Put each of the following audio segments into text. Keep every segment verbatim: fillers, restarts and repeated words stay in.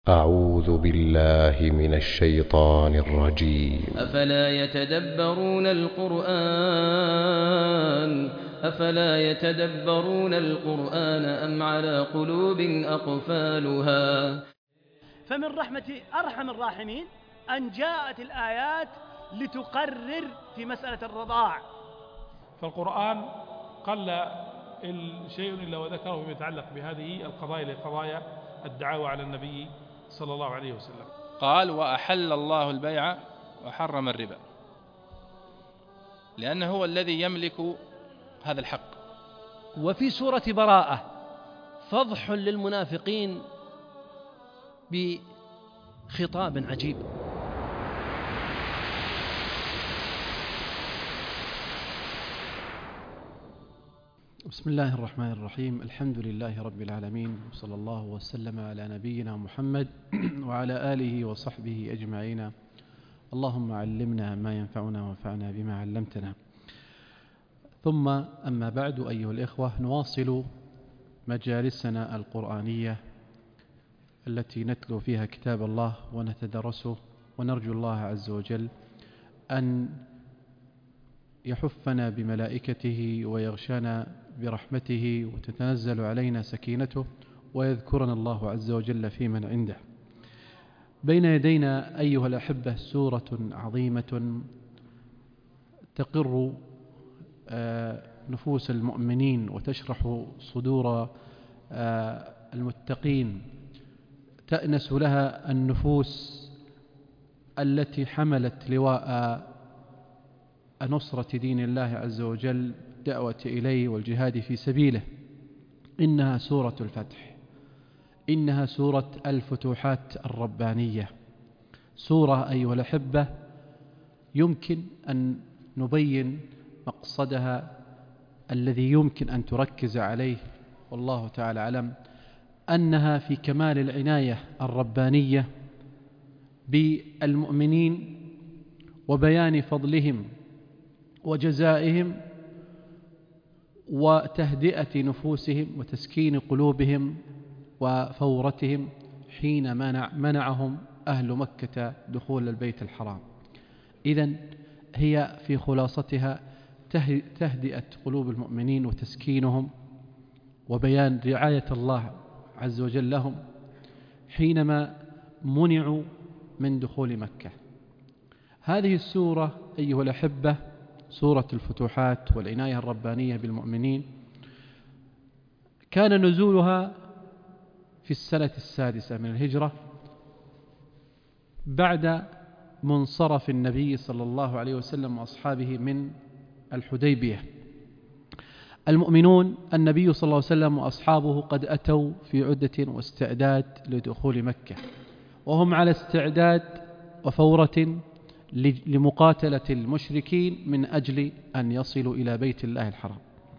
أعوذ بالله من الشيطان الرجيم. أفلا يتدبرون القرآن أفلا يتدبرون القرآن أم على قلوب أقفالها. فمن رحمة أرحم الراحمين أن جاءت الآيات لتقرر في مسألة الرضاع. فالقرآن قل شيء إلا وذكره فيما يتعلق بهذه القضايا لقضايا الدعاوى على النبي صلى الله عليه وسلم. قال: وأحل الله البيع وحرم الربا، لأنه هو الذي يملك هذا الحق. وفي سورة براءة فضح للمنافقين بخطاب عجيب. بسم الله الرحمن الرحيم. الحمد لله رب العالمين، وصلى الله وسلم على نبينا محمد وعلى آله وصحبه أجمعين. اللهم علمنا ما ينفعنا وانفعنا بما علمتنا. ثم أما بعد، أيها الإخوة، نواصل مجالسنا القرآنية التي نتلو فيها كتاب الله ونتدرسه، ونرجو الله عز وجل أن يحفنا بملائكته ويغشانا برحمته وتتنزل علينا سكينته ويذكرنا الله عز وجل في من عنده. بين يدينا أيها الأحبة سورة عظيمة تقر نفوس المؤمنين وتشرح صدور المتقين، تأنس لها النفوس التي حملت لواء نصرة دين الله عز وجل، دعوة إليه والجهاد في سبيله. إنها سورة الفتح، إنها سورة الفتوحات الربانية، سورة أيها الأحبة يمكن أن نبين مقصدها الذي يمكن أن تركز عليه، والله تعالى أعلم، أنها في كمال العناية الربانية بالمؤمنين وبيان فضلهم وجزائهم وتهدئة نفوسهم وتسكين قلوبهم وفورتهم حين منع منعهم أهل مكة دخول البيت الحرام. إذن هي في خلاصتها تهدئة قلوب المؤمنين وتسكينهم وبيان رعاية الله عز وجل لهم حينما منعوا من دخول مكة. هذه السورة أيها الأحبة سورة الفتوحات والعناية الربانية بالمؤمنين كان نزولها في السنة السادسة من الهجرة بعد منصرف النبي صلى الله عليه وسلم وأصحابه من الحديبية. المؤمنون النبي صلى الله عليه وسلم وأصحابه قد أتوا في عدة واستعداد لدخول مكة، وهم على استعداد وفورة لمقاتلة المشركين من أجل أن يصلوا إلى بيت الله الحرام.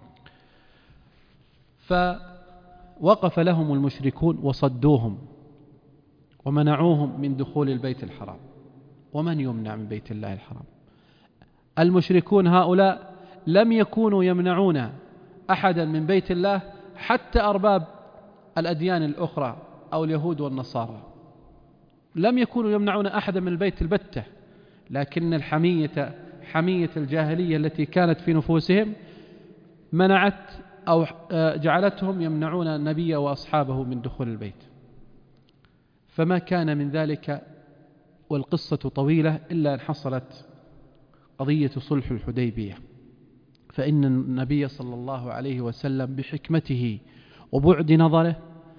فوقف لهم المشركون وصدوهم ومنعوهم من دخول البيت الحرام. ومن يمنع من بيت الله الحرام؟ المشركون هؤلاء لم يكونوا يمنعون أحدا من بيت الله، حتى أرباب الأديان الأخرى أو اليهود والنصارى لم يكونوا يمنعون أحدا من البيت البتة، لكن الحمية حمية الجاهلية التي كانت في نفوسهم منعت أو جعلتهم يمنعون النبي وأصحابه من دخول البيت. فما كان من ذلك، والقصة طويلة، إلا أن حصلت قضية صلح الحديبية. فإن النبي صلى الله عليه وسلم بحكمته وبعد نظره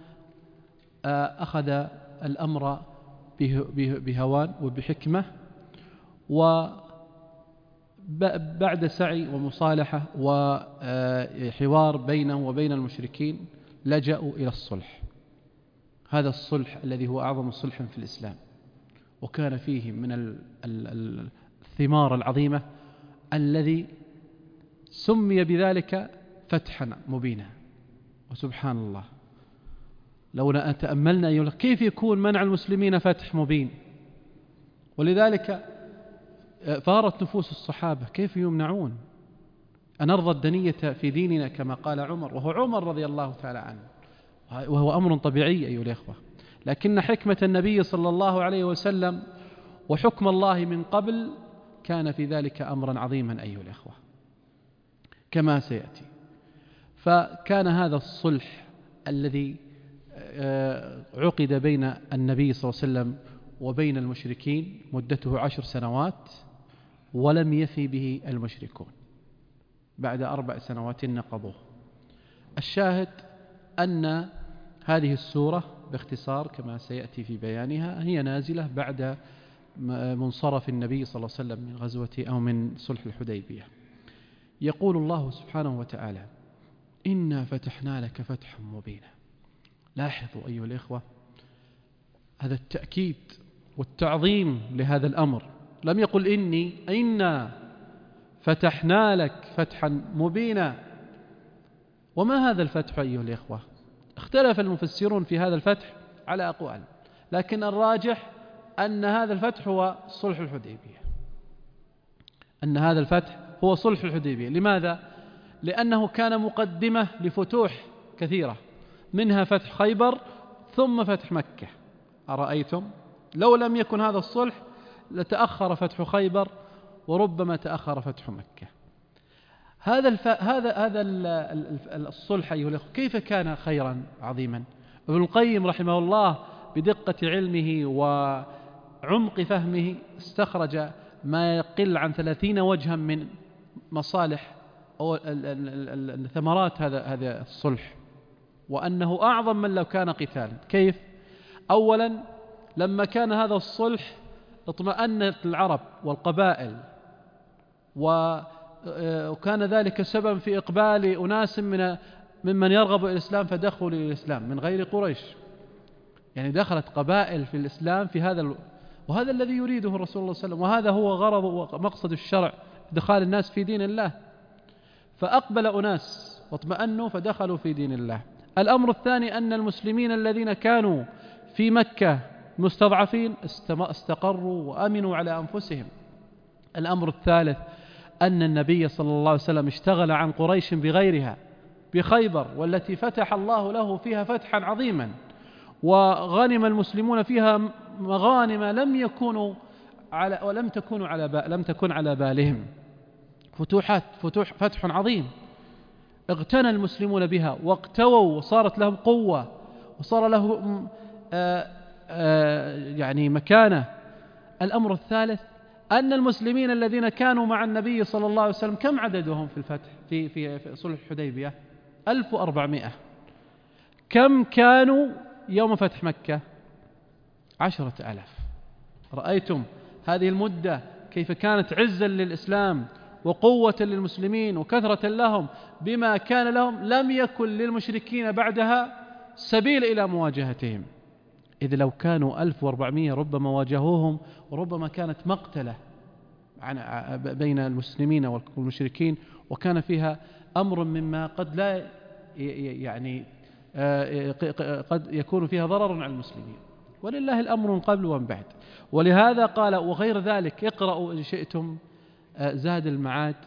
أخذ الأمر بهوان وبحكمة، وبعد سعي ومصالحة وحوار بينه وبين المشركين لجأوا إلى الصلح. هذا الصلح الذي هو أعظم صلح في الإسلام، وكان فيه من الثمار العظيمة الذي سمي بذلك فتحا مبينا. وسبحان الله، لو تأملنا كيف يكون منع المسلمين فتح مبين. ولذلك فارت نفوس الصحابة كيف يمنعون أن نرضى الدنية في ديننا كما قال عمر، وهو عمر رضي الله تعالى عنه، وهو أمر طبيعي أيها الأخوة. لكن حكمة النبي صلى الله عليه وسلم وحكم الله من قبل كان في ذلك أمرا عظيما أيها الأخوة كما سيأتي. فكان هذا الصلح الذي عقد بين النبي صلى الله عليه وسلم وبين المشركين مدته عشر سنوات، ولم يفي به المشركون، بعد أربع سنوات نقضوه. الشاهد أن هذه السورة باختصار كما سيأتي في بيانها هي نازلة بعد منصرف النبي صلى الله عليه وسلم من غزوة أو من صلح الحديبية. يقول الله سبحانه وتعالى: إنا فتحنا لك فتحا مبينا. لاحظوا أيها الإخوة هذا التأكيد والتعظيم لهذا الأمر، لم يقل إني إنا فتحنا لك فتحا مبينا. وما هذا الفتح أيها الإخوة؟ اختلف المفسرون في هذا الفتح على أقوال، لكن الراجح أن هذا الفتح هو صلح الحديبية، أن هذا الفتح هو صلح الحديبية. لماذا؟ لأنه كان مقدمة لفتوح كثيرة، منها فتح خيبر ثم فتح مكة. أرأيتم لو لم يكن هذا الصلح لتأخر فتح خيبر وربما تأخر فتح مكة. هذا الف... هذا هذا الصلح أيها الأخوة كيف كان خيرا عظيما؟ ابن القيم رحمه الله بدقة علمه وعمق فهمه استخرج ما يقل عن ثلاثين وجها من مصالح أو ثمرات هذا هذا الصلح، وأنه أعظم من لو كان قتالا. كيف؟ أولا لما كان هذا الصلح اطمأنت العرب والقبائل، وكان ذلك سبب في إقبال أناس من ممن يرغب الإسلام فدخلوا للإسلام من غير قريش، يعني دخلت قبائل في الإسلام في هذا ال... وهذا الذي يريده الرسول صلى الله عليه وسلم، وهذا هو غرض ومقصد الشرع إدخال الناس في دين الله. فأقبل أناس واطمأنوا فدخلوا في دين الله. الأمر الثاني أن المسلمين الذين كانوا في مكة مستضعفين استقروا وأمنوا على أنفسهم. الأمر الثالث أن النبي صلى الله عليه وسلم اشتغل عن قريش بغيرها بخيبر، والتي فتح الله له فيها فتحا عظيما، وغنم المسلمون فيها مغانم لم يكونوا على ولم تكونوا على با لم تكن على بالهم، فتوحات فتوح فتح عظيم اغتنى المسلمون بها واقتووا وصارت لهم قوة وصار لهم آآ آآ يعني مكانة. الأمر الثالث أن المسلمين الذين كانوا مع النبي صلى الله عليه وسلم كم عددهم في الفتح في في, في صلح الحديبية؟ ألف وأربعمائة. كم كانوا يوم فتح مكة؟ عشرة آلاف. رأيتم هذه المدة كيف كانت عزا للإسلام وقوة للمسلمين وكثرة لهم بما كان لهم، لم يكن للمشركين بعدها سبيل إلى مواجهتهم، إذ لو كانوا ألف وأربعمائة ربما واجهوهم وربما كانت مقتلة بين المسلمين والمشركين، وكان فيها أمر مما قد لا يعني قد يكون فيها ضرر على المسلمين، ولله الأمر من قبل ومن بعد. ولهذا قال وغير ذلك اقرأوا إن شئتم زاد المعاد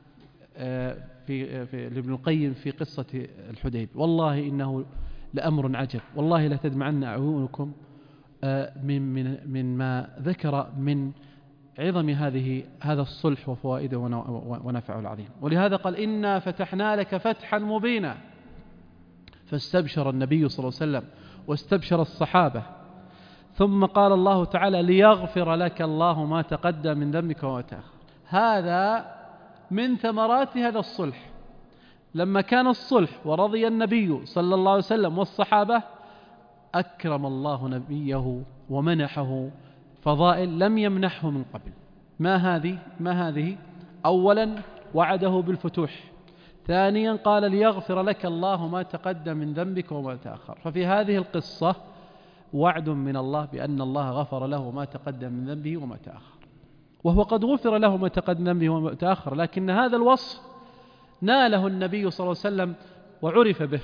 في في لابن القيم في قصة الحديبية. والله إنه لأمر عجب، والله لا تدمعن أعينكم من من من ما ذكر من عظم هذه هذا الصلح وفوائده ونفعه العظيم. ولهذا قال إنا فتحنا لك فتحا مبينا. فاستبشر النبي صلى الله عليه وسلم واستبشر الصحابة، ثم قال الله تعالى ليغفر لك الله ما تقدم من ذنبك وما تأخر. هذا من ثمرات هذا الصلح. لما كان الصلح ورضي النبي صلى الله عليه وسلم والصحابة، أكرم الله نبيه ومنحه فضائل لم يمنحه من قبل. ما هذه؟ ما هذه؟ أولا وعده بالفتوح، ثانيا قال ليغفر لك الله ما تقدم من ذنبك وما تأخر. ففي هذه القصة وعد من الله بأن الله غفر له ما تقدم من ذنبه وما تأخر، وهو قد غفر له ما تقدم من ذنبه وما تأخر، لكن هذا الوصف ناله النبي صلى الله عليه وسلم وعرف به.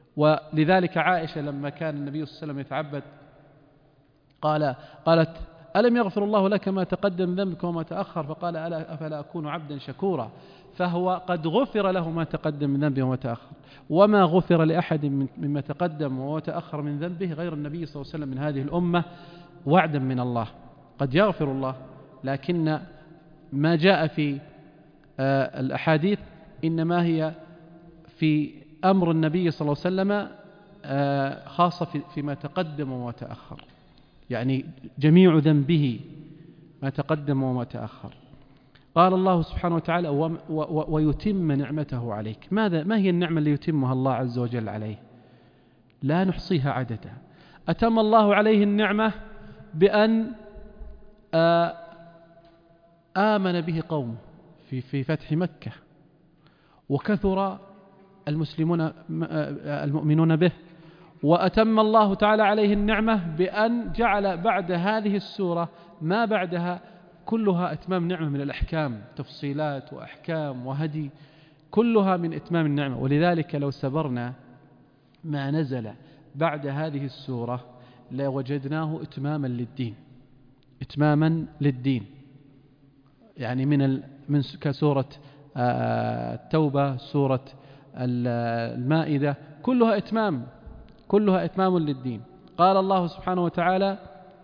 ولذلك عائشة لما كان النبي صلى الله عليه وسلم يتعبد قال قالت ألم يغفر الله لك ما تقدم من ذنبك وما تأخر؟ فقال ألا أفلا أكون عبدا شكورا. فهو قد غفر له ما تقدم من ذنبه وما تأخر، وما غفر لأحد مما تقدم وما تأخر من ذنبه غير النبي صلى الله عليه وسلم من هذه الأمة وعدا من الله. قد يغفر الله، لكن ما جاء في آه الأحاديث إنما هي في أمر النبي صلى الله عليه وسلم آه خاصة في فيما تقدم وما تأخر، يعني جميع ذنبه ما تقدم وما تأخر. قال الله سبحانه وتعالى و و ويتم نعمته عليك. ماذا ما هي النعمة اللي يتمها الله عز وجل عليه؟ لا نحصيها عددا. أتم الله عليه النعمة بأن آه آمن به قومه في في فتح مكة، وكثر المسلمون المؤمنون به. وأتم الله تعالى عليه النعمة بأن جعل بعد هذه السورة ما بعدها كلها إتمام نعمة من الأحكام، تفصيلات وأحكام وهدي، كلها من إتمام النعمة. ولذلك لو سبرنا ما نزل بعد هذه السورة لوجدناه إتماما للدين، إتماما للدين، يعني من من كسورة التوبة، سورة المائدة، كلها إتمام، كلها إتمام للدين. قال الله سبحانه وتعالى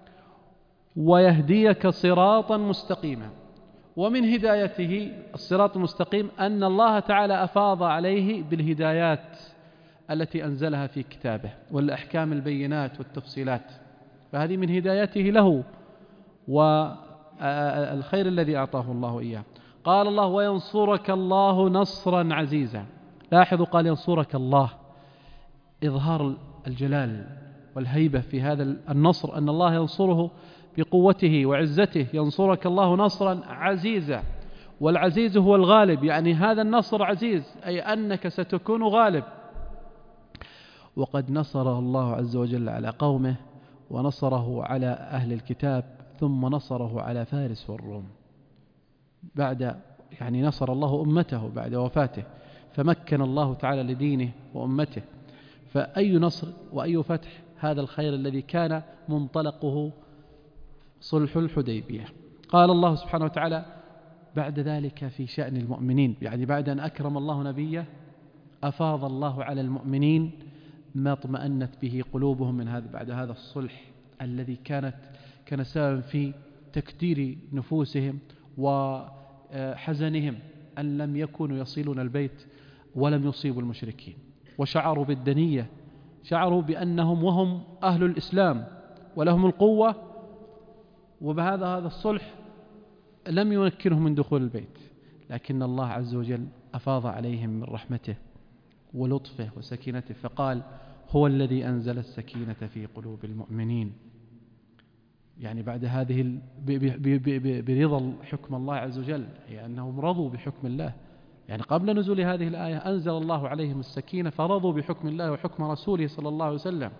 ويهديك صراطا مستقيما. ومن هدايته الصراط المستقيم أن الله تعالى أفاض عليه بالهدايات التي أنزلها في كتابه والأحكام البينات والتفصيلات، فهذه من هدايته له والخير الذي أعطاه الله إياه. قال الله وينصرك الله نصرا عزيزا. لاحظوا قال ينصرك الله، إظهار الجلال والهيبة في هذا النصر، أن الله ينصره بقوته وعزته. ينصرك الله نصرا عزيزا، والعزيز هو الغالب، يعني هذا النصر عزيز أي أنك ستكون غالب. وقد نصره الله عز وجل على قومه، ونصره على أهل الكتاب، ثم نصره على فارس والروم بعد، يعني نصر الله أمته بعد وفاته، فمكن الله تعالى لدينه وأمته. فأي نصر وأي فتح هذا الخير الذي كان منطلقه صلح الحديبية. قال الله سبحانه وتعالى بعد ذلك في شأن المؤمنين، يعني بعد أن أكرم الله نبيه أفاض الله على المؤمنين ما اطمأنت به قلوبهم من هذا بعد هذا الصلح الذي كانت كان سببا في تكدير نفوسهم وحزنهم أن لم يكونوا يصلون البيت ولم يصيبوا المشركين، وشعروا بالدنية، شعروا بأنهم وهم أهل الإسلام ولهم القوة، وبهذا هذا الصلح لم يمكنهم من دخول البيت، لكن الله عز وجل أفاض عليهم من رحمته ولطفه وسكينته، فقال هو الذي أنزل السكينة في قلوب المؤمنين. يعني بعد هذه برضا حكم الله عز وجل، يعني أنهم رضوا بحكم الله، يعني قبل نزول هذه الآية أنزل الله عليهم السكينة فرضوا بحكم الله وحكم رسوله صلى الله عليه وسلم،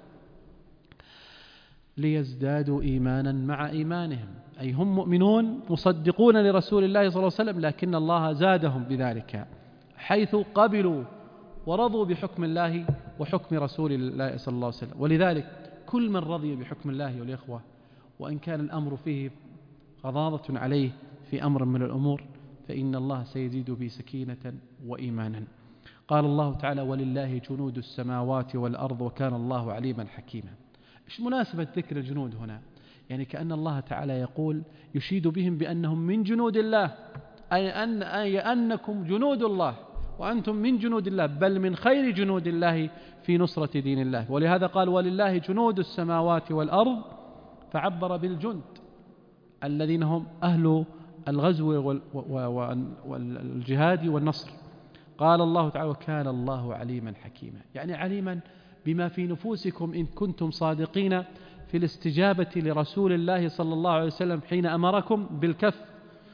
ليزدادوا إيمانا مع إيمانهم، أي هم مؤمنون مصدقون لرسول الله صلى الله عليه وسلم، لكن الله زادهم بذلك حيث قبلوا ورضوا بحكم الله وحكم رسول الله صلى الله عليه وسلم. ولذلك كل من رضي بحكم الله والإخوة، وإن كان الأمر فيه غضاضة عليه في أمر من الأمور، فإن الله سيزيد به سكينة وإيمانا. قال الله تعالى ولله جنود السماوات والأرض وكان الله عليما حكيما. إيش مناسبة ذكر الجنود هنا؟ يعني كأن الله تعالى يقول يشيد بهم بأنهم من جنود الله، أي, أن أي أنكم جنود الله وأنتم من جنود الله، بل من خير جنود الله في نصرة دين الله. ولهذا قال ولله جنود السماوات والأرض، فعبر بالجند الذين هم أهل الغزو والجهاد والنصر. قال الله تعالى وكان الله عليما حكيما، يعني عليما بما في نفوسكم إن كنتم صادقين في الاستجابة لرسول الله صلى الله عليه وسلم حين أمركم بالكف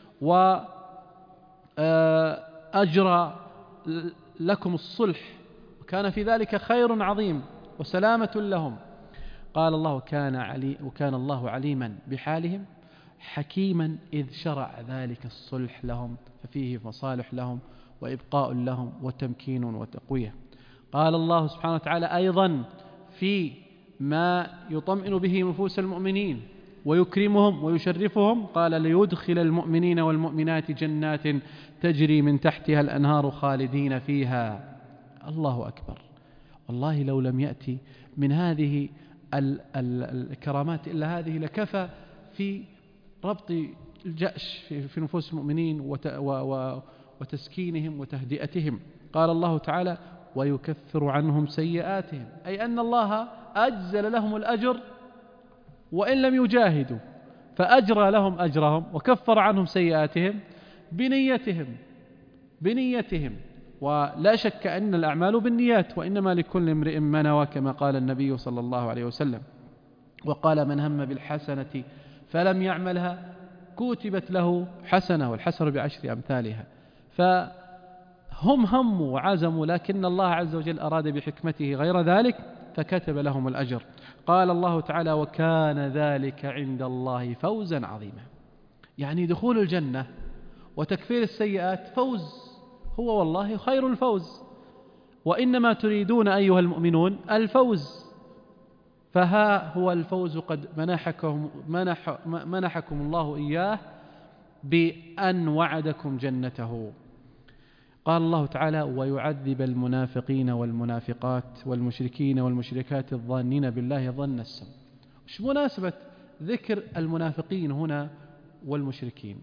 وأجرى لكم الصلح، وكان في ذلك خير عظيم وسلامة لهم. قال الله كان علي وكان الله عليما بحالهم حكيما إذ شرع ذلك الصلح لهم، ففيه مصالح لهم وإبقاء لهم وتمكين وتقوية. قال الله سبحانه وتعالى أيضا في ما يطمئن به نفوس المؤمنين ويكرمهم ويشرفهم. قال ليدخل المؤمنين والمؤمنات جنات تجري من تحتها الأنهار خالدين فيها. الله أكبر. والله لو لم يأتي من هذه الكرامات إلا هذه لكفى في ربط الجأش في نفوس المؤمنين وتسكينهم وتهدئتهم. قال الله تعالى ويكفر عنهم سيئاتهم، أي أن الله أجزل لهم الأجر وإن لم يجاهدوا، فأجرى لهم أجرهم وكفر عنهم سيئاتهم بنيتهم بنيتهم ولا شك أن الأعمال بالنيات وإنما لكل امرئ ما نوى كما قال النبي صلى الله عليه وسلم. وقال من هم بالحسنة فلم يعملها كتبت له حسنة والحسنة بعشر أمثالها. فهم هموا وعزموا لكن الله عز وجل أراد بحكمته غير ذلك فكتب لهم الأجر. قال الله تعالى وكان ذلك عند الله فوزا عظيما. يعني دخول الجنة وتكفير السيئات فوز، هو والله خير الفوز، وإنما تريدون أيها المؤمنون الفوز، فها هو الفوز قد منحكم, منح منحكم الله إياه بأن وعدكم جنته. قال الله تعالى ويعذب المنافقين والمنافقات والمشركين والمشركات الظانين بالله ظن السوء. وش مناسبة ذكر المنافقين هنا والمشركين؟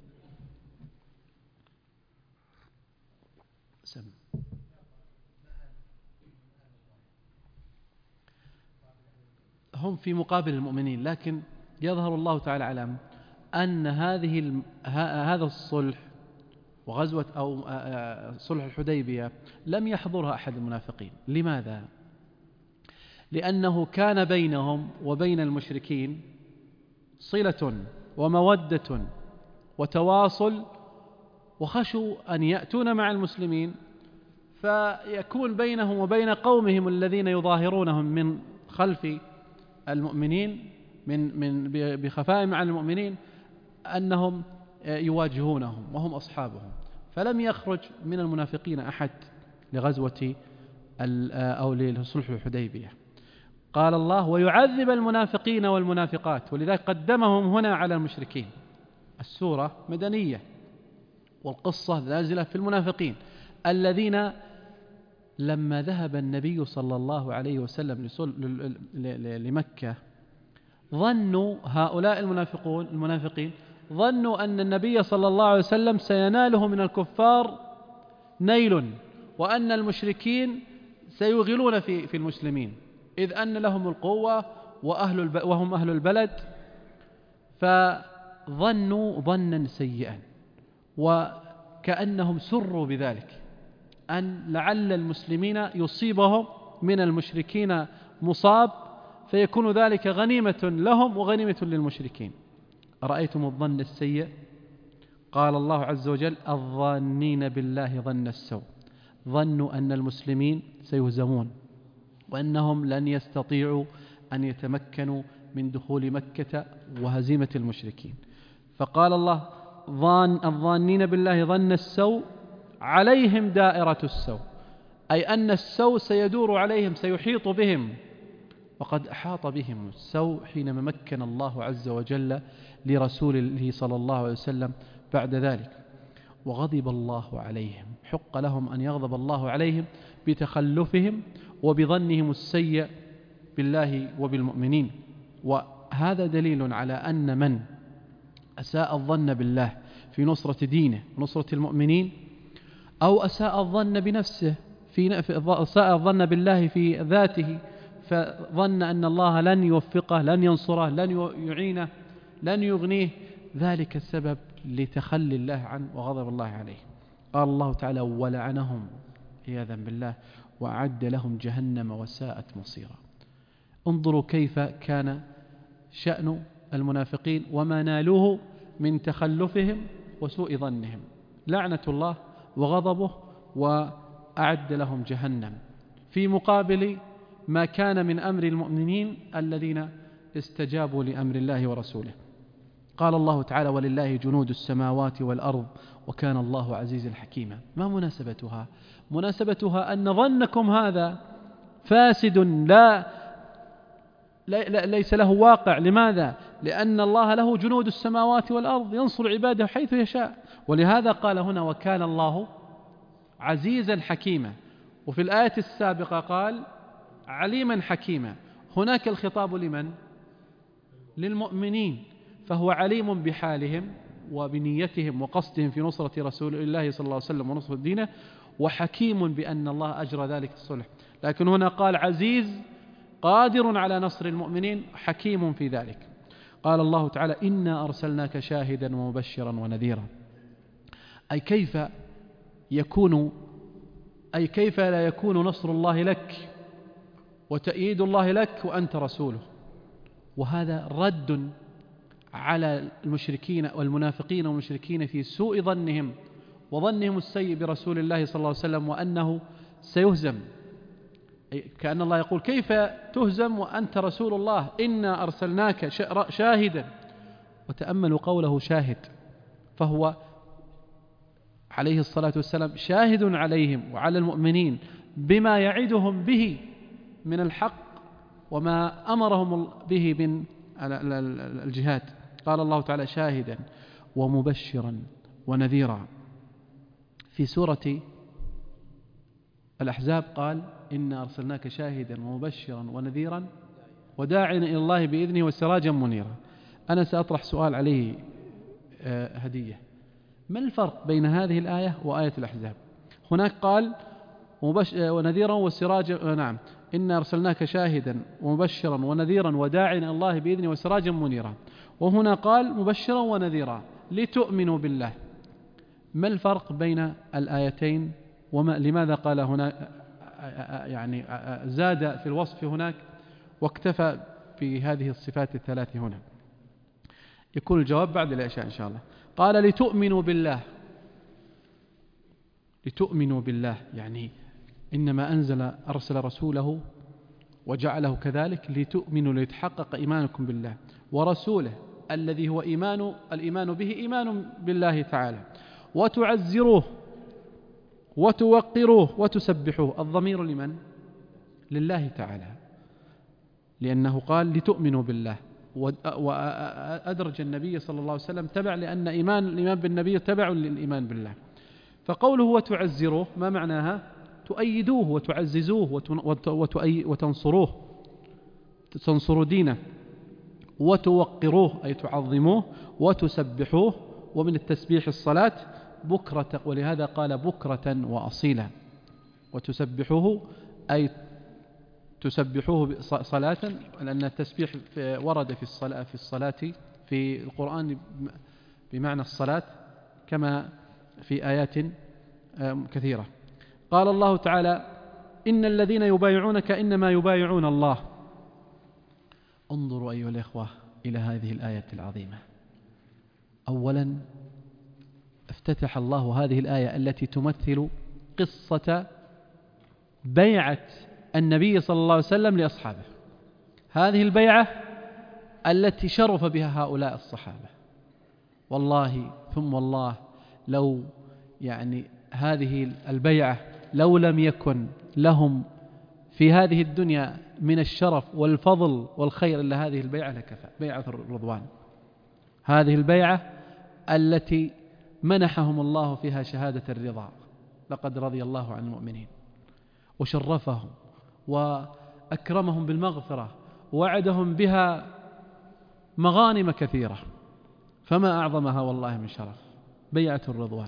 سم. هم في مقابل المؤمنين، لكن يظهر الله تعالى على أن هذه هذا الصلح وغزوة أو صلح الحديبية لم يحضرها أحد المنافقين. لماذا؟ لأنه كان بينهم وبين المشركين صلة ومودة وتواصل، وخشوا أن يأتون مع المسلمين فيكون بينهم وبين قومهم الذين يظاهرونهم من خلف المؤمنين من من بخفاء مع المؤمنين أنهم يواجهونهم وهم أصحابهم. فلم يخرج من المنافقين أحد لغزوة أو لصلح الحديبية. قال الله ويعذب المنافقين والمنافقات، ولذلك قدمهم هنا على المشركين. السورة مدنية والقصة نازلة في المنافقين الذين لما ذهب النبي صلى الله عليه وسلم لمكة ظنوا هؤلاء المنافقون المنافقين ظنوا أن النبي صلى الله عليه وسلم سيناله من الكفار نيل، وأن المشركين سيغلون في في المسلمين، إذ أن لهم القوة وأهل الب... وهم أهل البلد. فظنوا ظنا سيئا وكأنهم سروا بذلك، أن لعل المسلمين يصيبهم من المشركين مصاب فيكون ذلك غنيمة لهم وغنيمة للمشركين. أرأيتم الظن السيء؟ قال الله عز وجل الظانين بالله ظن السوء، ظنوا أن المسلمين سيهزمون وأنهم لن يستطيعوا أن يتمكنوا من دخول مكة وهزيمة المشركين. فقال الله ظان الظانين بالله ظن السوء عليهم دائرة السوء، أي أن السوء سيدور عليهم سيحيط بهم، وقد أحاط بهم السوء حينما مكن الله عز وجل لرسوله صلى الله عليه وسلم بعد ذلك. وغضب الله عليهم، حق لهم أن يغضب الله عليهم بتخلفهم وبظنهم السيء بالله وبالمؤمنين. وهذا دليل على أن من أساء الظن بالله في نصرة دينه ونصرة المؤمنين، أو أساء الظن بنفسه في أساء الظن بالله في ذاته، فظن أن الله لن يوفقه لن ينصره لن يعينه لن يغنيه، ذلك السبب لتخلي الله عنه وغضب الله عليه. قال الله تعالى ولعنهم عياذا بالله وأعد لهم جهنم وساءت مصيرا. انظروا كيف كان شأن المنافقين وما نالوه من تخلفهم وسوء ظنهم، لعنة الله وغضبه وأعد لهم جهنم، في مقابل ما كان من أمر المؤمنين الذين استجابوا لأمر الله ورسوله. قال الله تعالى ولله جنود السماوات والأرض وكان الله عزيزا حكيما. ما مناسبتها؟ مناسبتها أن ظنكم هذا فاسد لا ليس له واقع. لماذا؟ لأن الله له جنود السماوات والأرض ينصر عباده حيث يشاء. ولهذا قال هنا وكان الله عزيزا حكيما، وفي الآية السابقة قال عليما حكيما. هناك الخطاب لمن؟ للمؤمنين، فهو عليم بحالهم وبنيتهم وقصدهم في نصرة رسول الله صلى الله عليه وسلم ونصرة دينه، وحكيم بأن الله أجرى ذلك الصلح. لكن هنا قال عزيز قادر على نصر المؤمنين، حكيم في ذلك. قال الله تعالى إنا أرسلناك شاهدا ومبشرا ونذيرا. أي كيف يكون أي كيف لا يكون نصر الله لك وتأييد الله لك وأنت رسوله؟ وهذا رد على المشركين والمنافقين والمشركين في سوء ظنهم وظنهم السيء برسول الله صلى الله عليه وسلم وأنه سيهزم. كأن الله يقول كيف تهزم وأنت رسول الله؟ إنا أرسلناك شاهدا. وتأملوا قوله شاهد، فهو عليه الصلاة والسلام شاهد عليهم وعلى المؤمنين بما يعدهم به من الحق وما أمرهم به من الجهاد. قال الله تعالى شاهدا ومبشرا ونذيرا. في سورة الأحزاب قال إنا أرسلناك شاهدا ومبشرا ونذيرا وداعيا إلى الله بإذنه وسراجا منيرا. أنا سأطرح سؤال عليه هدية: ما الفرق بين هذه الآية وآية الأحزاب؟ هناك قال ونذيرا وسراجا، نعم، إنا أرسلناك شاهدا ومبشرا ونذيرا وداعيا إلى الله بإذنه وسراجا منيرا، وهنا قال مبشرا ونذيرا لتؤمنوا بالله. ما الفرق بين الآيتين؟ وما لماذا قال هنا يعني زاد في الوصف هناك واكتفى بهذه الصفات الثلاث هنا؟ يكون الجواب بعد العشاء إن شاء الله. قال لتؤمنوا بالله، لتؤمنوا بالله يعني إنما أنزل أرسل رسوله وجعله كذلك لتؤمنوا ليتحقق إيمانكم بالله ورسوله الذي هو إيمان الإيمان به إيمان بالله تعالى، وتعزروه وتوقروه وتسبحوه. الضمير لمن؟ لله تعالى، لأنه قال لتؤمنوا بالله، وأدرج النبي صلى الله عليه وسلم تبع، لأن إيمان الإيمان بالنبي تبع للإيمان بالله. فقوله وتعزروه ما معناها؟ تؤيدوه وتعززوه وتنصروه، تنصروا دينه، وتوقروه أي تعظموه، وتسبحوه، ومن التسبيح الصلاة بكرة، ولهذا قال بكرة وأصيلا. وتسبحوه أي تسبحوه صلاة، لأن التسبيح ورد في الصلاة في الصلاة في القرآن بمعنى الصلاة كما في آيات كثيرة. قال الله تعالى إن الذين يبايعونك إنما يبايعون الله. انظروا أيها الإخوة إلى هذه الآية العظيمة. أولا افتتح الله هذه الآية التي تمثل قصة بيعة النبي صلى الله عليه وسلم لأصحابه، هذه البيعة التي شرف بها هؤلاء الصحابة. والله ثم والله لو يعني هذه البيعة لو لم يكن لهم في هذه الدنيا من الشرف والفضل والخير إلا هذه البيعة لكفى، بيعة الرضوان. هذه البيعة التي منحهم الله فيها شهادة الرضا، لقد رضي الله عن المؤمنين وشرفهم وأكرمهم بالمغفرة ووعدهم بها مغانم كثيرة، فما أعظمها والله من شرف بيعة الرضوان.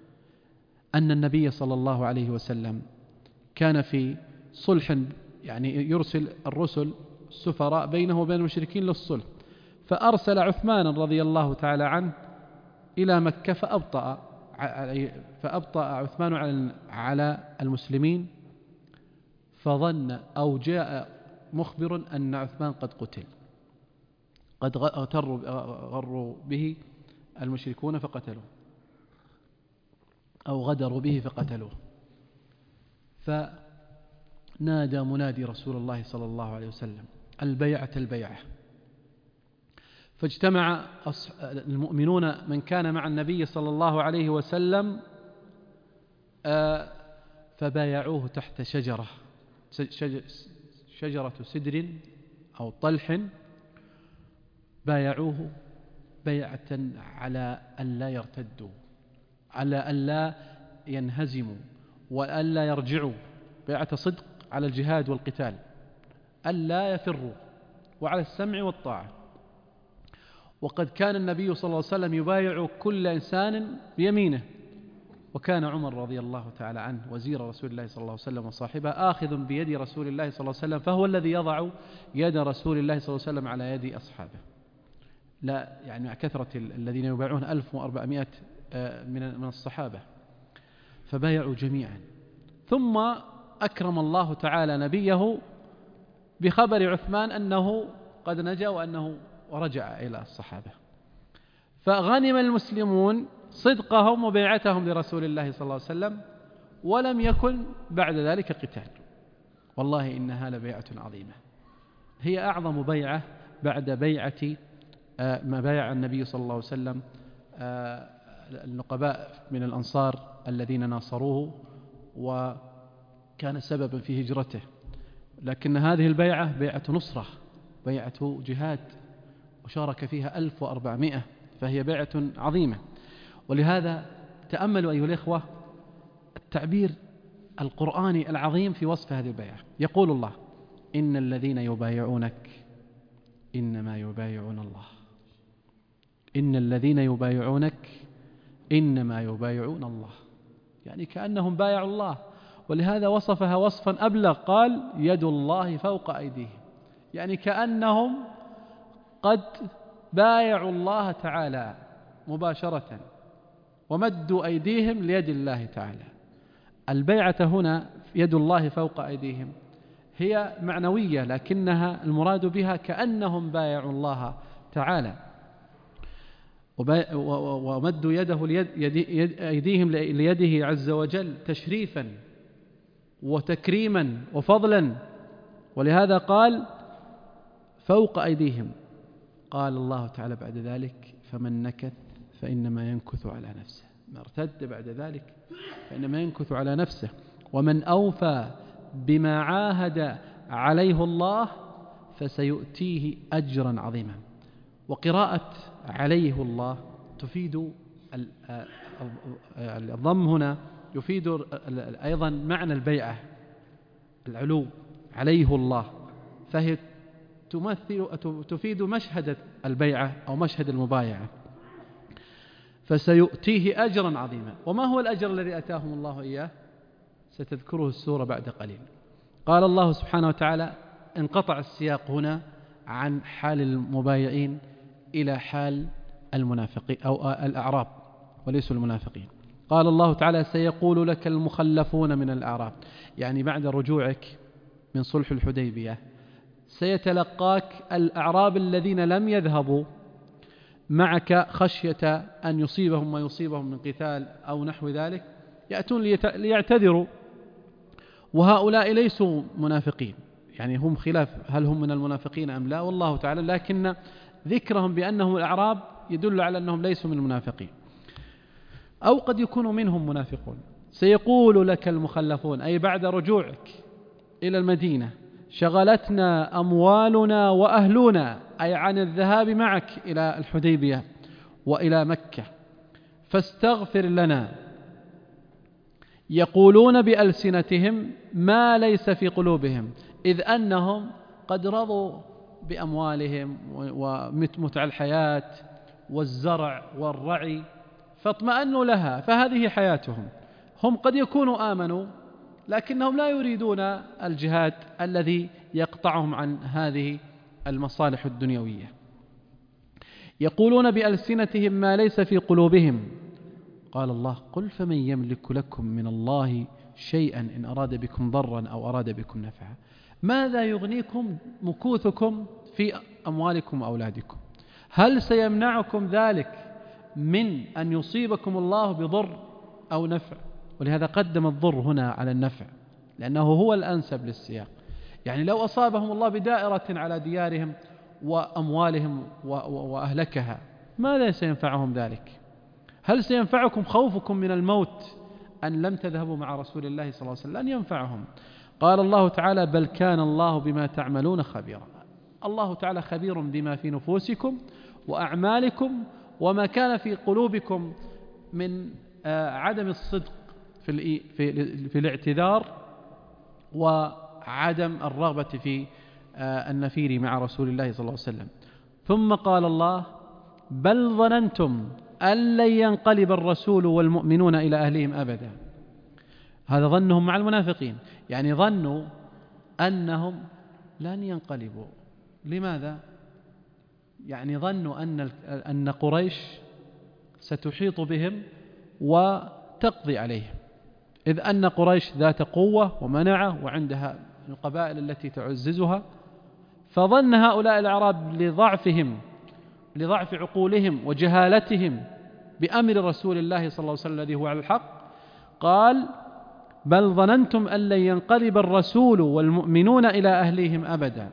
أن النبي صلى الله عليه وسلم كان في صلح، يعني يرسل الرسل السفراء بينه وبين المشركين للصلح، فأرسل عثمان رضي الله تعالى عنه إلى مكة فأبطأ فأبطأ عثمان على المسلمين، فظن أو جاء مخبر أن عثمان قد قتل، قد غروا به المشركون فقتلوه أو غدروا به فقتلوه. فنادى منادي رسول الله صلى الله عليه وسلم البيعة البيعة، فاجتمع المؤمنون من كان مع النبي صلى الله عليه وسلم فبايعوه تحت شجرة شجرة سدر أو طلح، بايعوه بيعة على أن لا يرتدوا، على أن لا ينهزموا وأن لا يرجعوا، بيعة صدق على الجهاد والقتال، ألا يفروا، وعلى السمع والطاعة. وقد كان النبي صلى الله عليه وسلم يبايع كل إنسان بيمينه، وكان عمر رضي الله تعالى عنه وزير رسول الله صلى الله عليه وسلم وصاحبه آخذ بيد رسول الله صلى الله عليه وسلم، فهو الذي يضع يد رسول الله صلى الله عليه وسلم على يد أصحابه. لا يعني مع كثرة الذين يبايعون ألف وأربعمائة من الصحابة، فبايعوا جميعا. ثم أكرم الله تعالى نبيه بخبر عثمان أنه قد نجا وأنه رجع إلى الصحابة، فغنم المسلمون صدقهم وبيعتهم لرسول الله صلى الله عليه وسلم، ولم يكن بعد ذلك قتال. والله إنها لبيعة عظيمة، هي أعظم بيعة بعد بيعة ما بايع النبي صلى الله عليه وسلم النقباء من الأنصار الذين ناصروه وكان سببا في هجرته. لكن هذه البيعة بيعة نصرة، بيعة جهاد، وشارك فيها ألف وأربعمائة، فهي بيعة عظيمة. ولهذا تأملوا أيها الإخوة التعبير القرآني العظيم في وصف هذه البيعة. يقول الله: إن الذين يبايعونك إنما يبايعون الله. إن الذين يبايعونك إنما يبايعون الله، يعني كأنهم بايعوا الله. ولهذا وصفها وصفا أبلغ، قال: يد الله فوق أيديهم، يعني كأنهم قد بايعوا الله تعالى مباشرة ومدوا أيديهم ليد الله تعالى. البيعة هنا يد الله فوق أيديهم هي معنوية، لكنها المراد بها كأنهم بايعوا الله تعالى، ومدوا يده ليد أيديهم ليده عز وجل تشريفا وتكريما وفضلا. ولهذا قال: فوق أيديهم. قال الله تعالى بعد ذلك: فمن نكث فإنما ينكث على نفسه، ما ارتد بعد ذلك فإنما ينكث على نفسه، ومن أوفى بما عاهد عليه الله فسيؤتيه أجرا عظيما. وقراءة عليه الله تفيد الضم هنا، يفيد أيضا معنى البيعة، العلو، عليه الله، فهي تمثل تفيد مشهد البيعة أو مشهد المبايعة. فسيؤتيه أجرا عظيما. وما هو الأجر الذي أتاهم الله إياه؟ ستذكره السورة بعد قليل. قال الله سبحانه وتعالى: انقطع السياق هنا عن حال المبايعين إلى حال المنافقين أو الأعراب وليسوا المنافقين. قال الله تعالى: سيقول لك المخلفون من الأعراب، يعني بعد رجوعك من صلح الحديبية سيتلقاك الأعراب الذين لم يذهبوا معك خشية أن يصيبهم ما يصيبهم من قتال أو نحو ذلك، يأتون ليعتذروا، وهؤلاء ليسوا منافقين، يعني هم خلاف هل هم من المنافقين أم لا، والله تعالى، لكن ذكرهم بأنهم الأعراب يدل على أنهم ليسوا من المنافقين، أو قد يكونوا منهم منافقون. سيقول لك المخلفون، أي بعد رجوعك إلى المدينة: شغلتنا أموالنا وأهلنا، أي عن الذهاب معك إلى الحديبية وإلى مكة، فاستغفر لنا. يقولون بألسنتهم ما ليس في قلوبهم، إذ أنهم قد رضوا بأموالهم ومتع الحياة والزرع والرعي فاطمأنوا لها، فهذه حياتهم. هم قد يكونوا آمنوا لكنهم لا يريدون الجهاد الذي يقطعهم عن هذه المصالح الدنيوية. يقولون بألسنتهم ما ليس في قلوبهم. قال الله: قل فمن يملك لكم من الله شيئا إن أراد بكم ضرا أو أراد بكم نفعا. ماذا يغنيكم مكوثكم في أموالكم وأولادكم؟ هل سيمنعكم ذلك من أن يصيبكم الله بضر أو نفع؟ ولهذا قدم الضر هنا على النفع، لأنه هو الأنسب للسياق. يعني لو أصابهم الله بدائرة على ديارهم وأموالهم وأهلكها، ماذا سينفعهم ذلك؟ هل سينفعكم خوفكم من الموت أن لم تذهبوا مع رسول الله صلى الله عليه وسلم؟ لن ينفعهم. قال الله تعالى: بل كان الله بما تعملون خبيرا. الله تعالى خبير بما في نفوسكم وأعمالكم وما كان في قلوبكم من عدم الصدق في في الاعتذار وعدم الرغبة في النفير مع رسول الله صلى الله عليه وسلم. ثم قال الله: بل ظننتم أن لن ينقلب الرسول والمؤمنون إلى أهلهم أبدا. هذا ظنهم مع المنافقين، يعني ظنوا أنهم لن ينقلبوا. لماذا؟ يعني ظنوا أن أن قريش ستحيط بهم وتقضي عليهم، إذ أن قريش ذات قوة ومنعة وعندها القبائل التي تعززها. فظن هؤلاء الأعراب لضعفهم لضعف عقولهم وجهالتهم بأمر رسول الله صلى الله عليه وسلم الذي هو على الحق، قال: بل ظننتم أن لن ينقلب الرسول والمؤمنون إلى أهليهم أبدا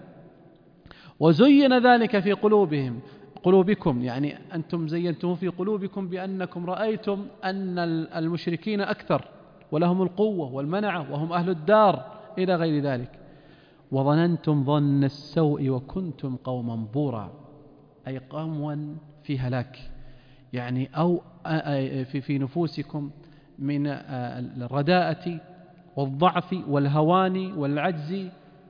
وزين ذلك في قلوبهم قلوبكم، يعني أنتم زينتم في قلوبكم بأنكم رأيتم أن المشركين أكثر ولهم القوة والمنعة وهم أهل الدار إلى غير ذلك. وظننتم ظن السوء وكنتم قوما بورا، أي قوما في هلاك، يعني أو في في نفوسكم من الرداءة والضعف والهوان والعجز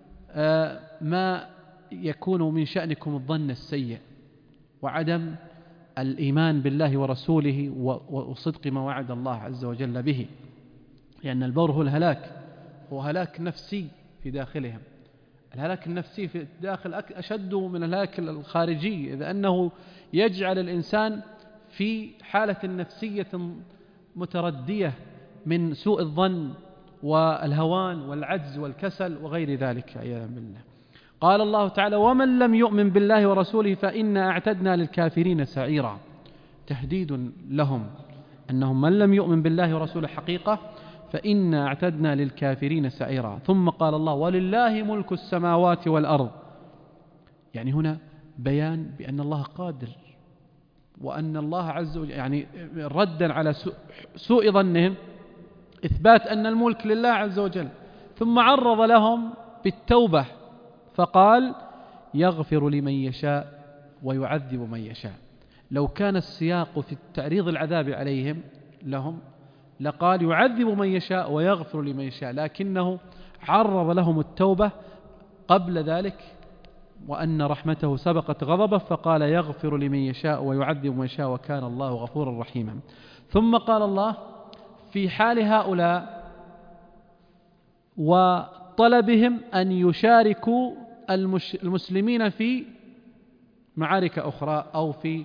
ما يكون من شأنكم الظن السيء وعدم الإيمان بالله ورسوله وصدق ما وعد الله عز وجل به، لأن البور هو الهلاك، هو هلاك نفسي في داخلهم. الهلاك النفسي في الداخل أشد من الهلاك الخارجي، إذ أنه يجعل الإنسان في حالة نفسية متردية من سوء الظن والهوان والعجز والكسل وغير ذلك عياذا بالله. قال الله تعالى: ومن لم يؤمن بالله ورسوله فإنا أعتدنا للكافرين سعيرا، تهديد لهم أنهم من لم يؤمن بالله ورسوله حقيقة فإنا أعتدنا للكافرين سعيرا. ثم قال الله: ولله ملك السماوات والأرض، يعني هنا بيان بأن الله قادر وأن الله عز وجل، يعني ردا على سوء ظنهم إثبات أن الملك لله عز وجل. ثم عرض لهم بالتوبة فقال: يغفر لمن يشاء ويعذب من يشاء. لو كان السياق في تعريض العذاب عليهم لهم لقال يعذب من يشاء ويغفر لمن يشاء، لكنه عرض لهم التوبة قبل ذلك وأن رحمته سبقت غضبه، فقال يغفر لمن يشاء ويعذب من يشاء وكان الله غفورا رحيما. ثم قال الله في حال هؤلاء وطلبهم أن يشاركوا المسلمين في معارك أخرى أو في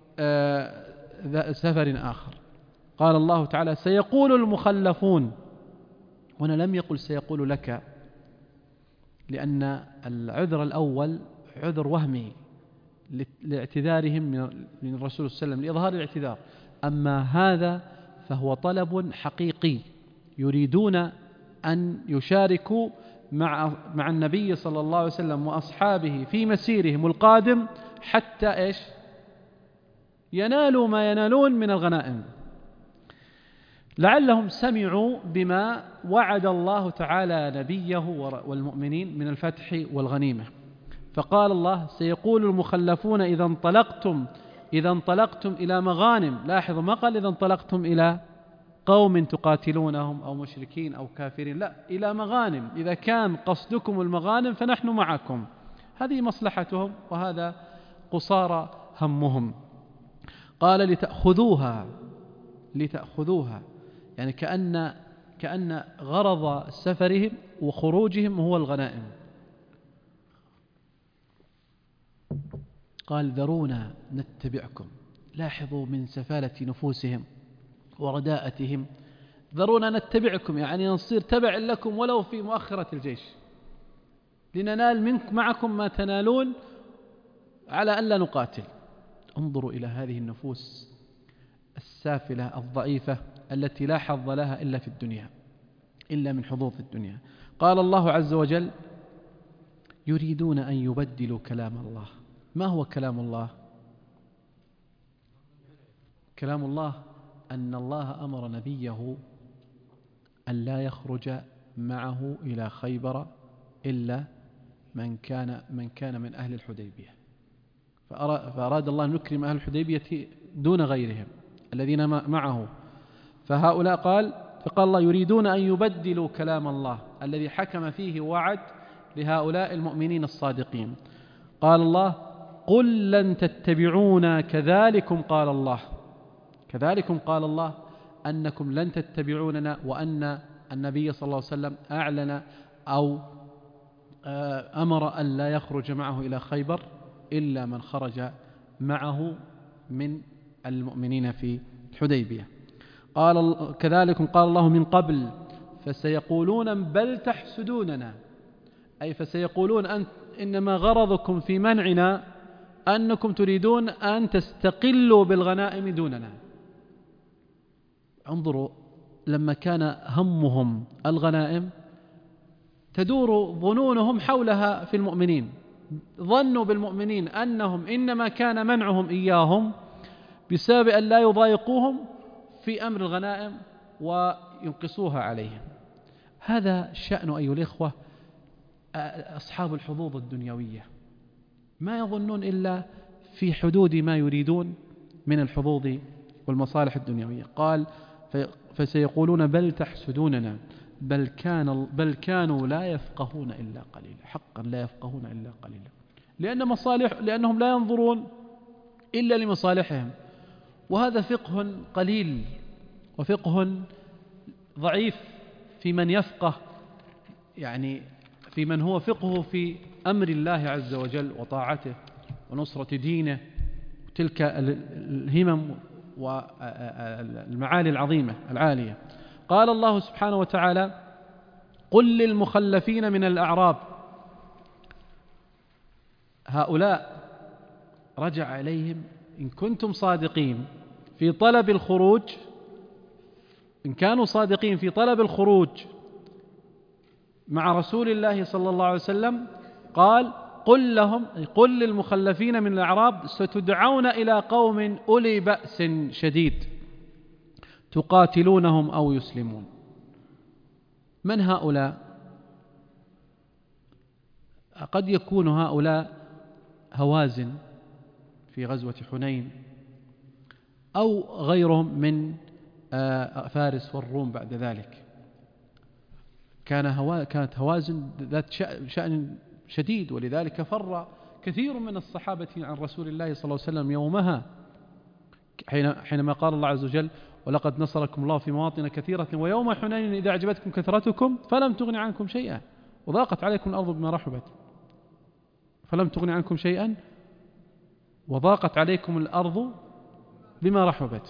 سفر آخر، قال الله تعالى: سيقول المخلفون. هنا لم يقل سيقول لك، لأن العذر الأول عذر وهمي لاعتذارهم من الرسول صلى الله عليه وسلم لإظهار الاعتذار، أما هذا فهو طلب حقيقي، يريدون أن يشاركوا مع مع النبي صلى الله عليه وسلم وأصحابه في مسيرهم القادم حتى إيش؟ ينالوا ما ينالون من الغنائم، لعلهم سمعوا بما وعد الله تعالى نبيه والمؤمنين من الفتح والغنيمة. فقال الله: سيقول المخلفون إذا انطلقتم إذا انطلقتم إلى مغانم. لاحظوا، ما قال إذا انطلقتم إلى قوم تقاتلونهم أو مشركين أو كافرين، لا، إلى مغانم. إذا كان قصدكم المغانم فنحن معكم، هذه مصلحتهم وهذا قصارى همهم. قال: لتأخذوها لتأخذوها يعني كأن كأن غرض سفرهم وخروجهم هو الغنائم. قال: ذرونا نتبعكم. لاحظوا من سفالة نفوسهم ورداءتهم، ذرونا نتبعكم، يعني نصير تبع لكم ولو في مؤخرة الجيش، لننال منكم معكم ما تنالون على أن لا نقاتل. انظروا إلى هذه النفوس السافلة الضعيفة التي لا حظ لها إلا في الدنيا، إلا من حظوظ الدنيا. قال الله عز وجل: يريدون أن يبدلوا كلام الله. ما هو كلام الله؟ كلام الله أن الله أمر نبيه أن لا يخرج معه إلى خيبر إلا من كان من كان من أهل الحديبية، فأراد الله أن يكرم أهل الحديبية دون غيرهم الذين معه. فهؤلاء قال فقال الله يريدون أن يبدلوا كلام الله الذي حكم فيه وعد لهؤلاء المؤمنين الصادقين. قال الله قل لن تتبعونا كذلكم قال الله، كذلكم قال الله أنكم لن تتبعوننا، وأن النبي صلى الله عليه وسلم أعلن أو أمر أن لا يخرج معه إلى خيبر إلا من خرج معه من المؤمنين في الحديبية. قال كذلك قال الله من قبل فسيقولون بل تحسدوننا، أي فسيقولون أن إنما غرضكم في منعنا أنكم تريدون أن تستقلوا بالغنائم دوننا. انظروا لما كان همهم الغنائم تدور ظنونهم حولها في المؤمنين، ظنوا بالمؤمنين أنهم إنما كان منعهم إياهم بسبب أن لا يضايقوهم في أمر الغنائم وينقصوها عليهم. هذا شأن أيها الإخوة أصحاب الحظوظ الدنيوية، ما يظنون إلا في حدود ما يريدون من الحظوظ والمصالح الدنيوية. قال فسيقولون بل تحسدوننا بل, كان بل كانوا لا يفقهون إلا قليلا، حقا لا يفقهون إلا قليلا، لأن مصالح لأنهم لا ينظرون إلا لمصالحهم، وهذا فقه قليل وفقه ضعيف في من يفقه، يعني في من هو فقهه في أمر الله عز وجل وطاعته ونصرة دينه، تلك الهمم والمعالي العظيمة العالية. قال الله سبحانه وتعالى قل للمخلفين من الأعراب، هؤلاء رجع إليهم إن كنتم صادقين في طلب الخروج، إن كانوا صادقين في طلب الخروج مع رسول الله صلى الله عليه وسلم، قال قل لهم قل للمخلفين من الأعراب ستدعون إلى قوم أولي بأس شديد تقاتلونهم أو يسلمون. من هؤلاء؟ قد يكون هؤلاء هوازن في غزوة حنين أو غيرهم من فارس والروم بعد ذلك. كان هوا كانت هوازن ذات شأن شديد، ولذلك فر كثير من الصحابة عن رسول الله صلى الله عليه وسلم يومها، حينما قال الله عز وجل ولقد نصركم الله في مواطن كثيرة ويوم حنين إذا أعجبتكم كثرتكم فلم تغن عنكم شيئا وضاقت عليكم الأرض بما رحبت فلم تغن عنكم شيئا وضاقت عليكم الأرض بما رحبت.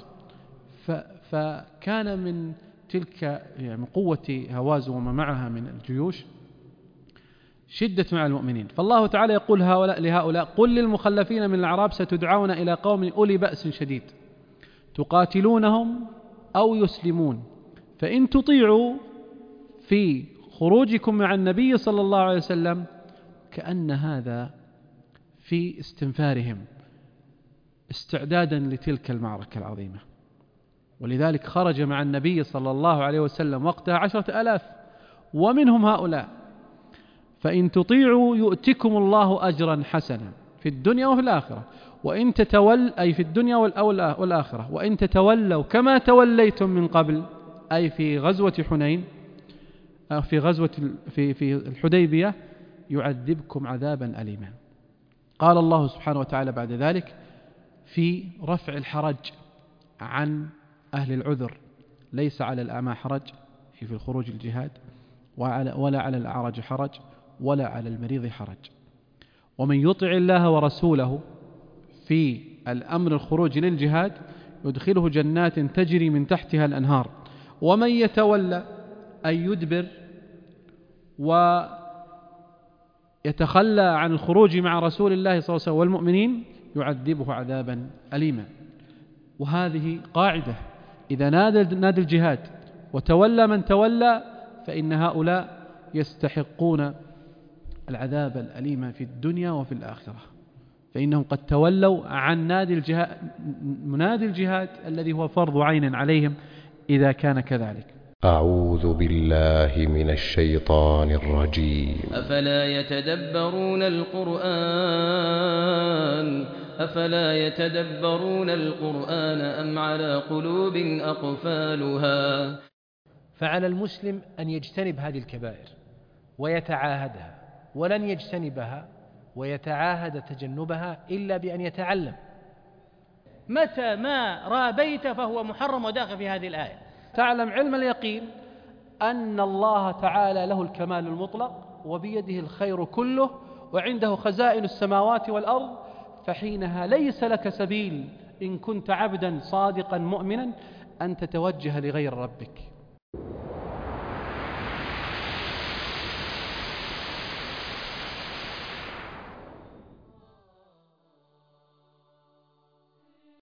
فكان من تلك يعني قوة هوازن وما معها من الجيوش شدة مع المؤمنين. فالله تعالى يقول هؤلاء لهؤلاء قل للمخلفين من الأعراب ستدعون إلى قوم أولي بأس شديد تقاتلونهم أو يسلمون، فإن تطيعوا في خروجكم مع النبي صلى الله عليه وسلم، كأن هذا في استنفارهم استعدادا لتلك المعركة العظيمة. ولذلك خرج مع النبي صلى الله عليه وسلم وقتها عشرة ألاف ومنهم هؤلاء. فإن تطيعوا يؤتكم الله أجرا حسنا في الدنيا وفي الآخرة، وإن تتول أي في الدنيا والآخرة، وإن تتولوا كما توليتم من قبل أي في غزوة حنين في غزوة في في الحديبية يعذبكم عذابا أليما. قال الله سبحانه وتعالى بعد ذلك في رفع الحرج عن أهل العذر، ليس على الأعمى حرج في الخروج الجهاد، ولا على الأعرج حرج، ولا على المريض حرج. ومن يطع الله ورسوله في الأمر الخروج للجهاد يدخله جنات تجري من تحتها الأنهار، ومن يتولى أي يدبر ويتخلى عن الخروج مع رسول الله صلى الله عليه وسلم والمؤمنين يعذبه عذابا أليما. وهذه قاعدة، إذا نادى نادى الجهاد وتولى من تولى فإن هؤلاء يستحقون العذاب الأليم في الدنيا وفي الآخرة، فإنهم قد تولوا عن نادي الجهاد منادي الجهاد الذي هو فرض عين عليهم إذا كان كذلك. أعوذ بالله من الشيطان الرجيم. أفلا يتدبرون القرآن أفلا يتدبرون القرآن أم على قلوب أقفالها. فعلى المسلم أن يجتنب هذه الكبائر ويتعاهدها، ولن يجتنبها ويتعاهد تجنبها إلا بأن يتعلم. متى ما رابيت فهو محرم وداخل في هذه الآية. تعلم علم اليقين أن الله تعالى له الكمال المطلق وبيده الخير كله وعنده خزائن السماوات والأرض، فحينها ليس لك سبيل إن كنت عبدا صادقا مؤمنا أن تتوجه لغير ربك.